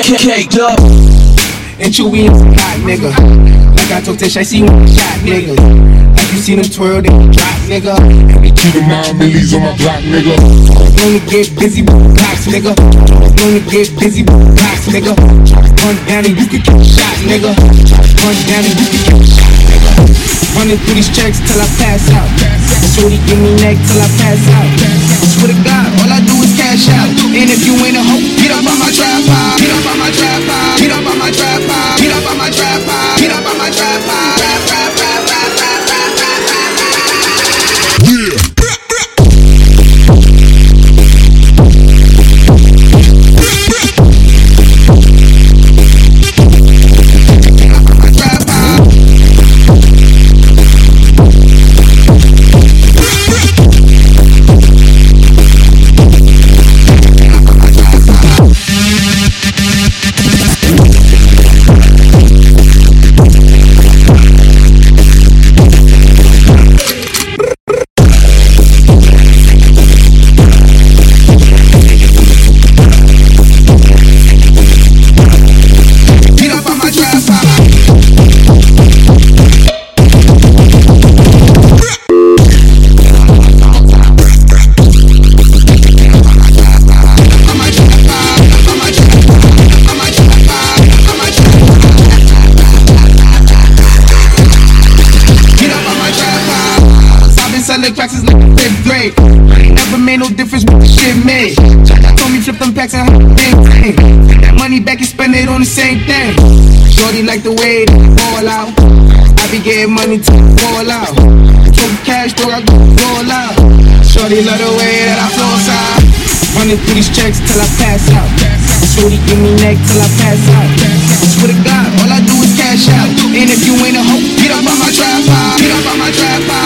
caked up. And Chewy is hot, nigga. Like I told Tish, I see one shot, nigga. Like you seen him twirl, then drop, nigga. And they keep 9 millies on my block, nigga. Gonna get busy with blocks, nigga. Gonna get busy with blocks, nigga. Run down and you can get shot, nigga. Run down and you can get shot, nigga. Running through these checks till I pass out. Shorty give me neck till I pass out. Swear to God, all I do is cash out. And if you ain't a hoe, get up on my tripod. Get up on my tripod. Get up on my tripod. Get up on my tripod. Get up on my tripod. Yeah. Cracks is like 5th grade. Never made no difference what the shit made. Told me flip them packs and that money back and spend it on the same thing. Shorty like the way they ball out. I be getting money to fall out. Took cash, though I go roll out. Shorty love the way that I floss out. Running through these checks till I pass out. Shorty give me neck till I pass out. Swear to God, all I do is cash out. And if you ain't a hoe, get up on my tripod. Get up on my tripod.